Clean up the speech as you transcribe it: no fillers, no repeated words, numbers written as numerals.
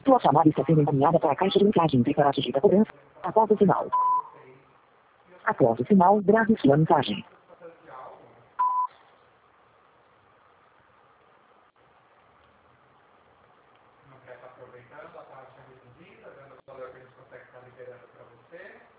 Sua chamada está sendo encaminhada para a caixa de mensagem preparativa da cobrança. Após o sinal. Após o sinal, grave sua mensagem. Não quer estar aproveitando a taxa reduzida, vendo o valor que a gente consegue estar liberando para você.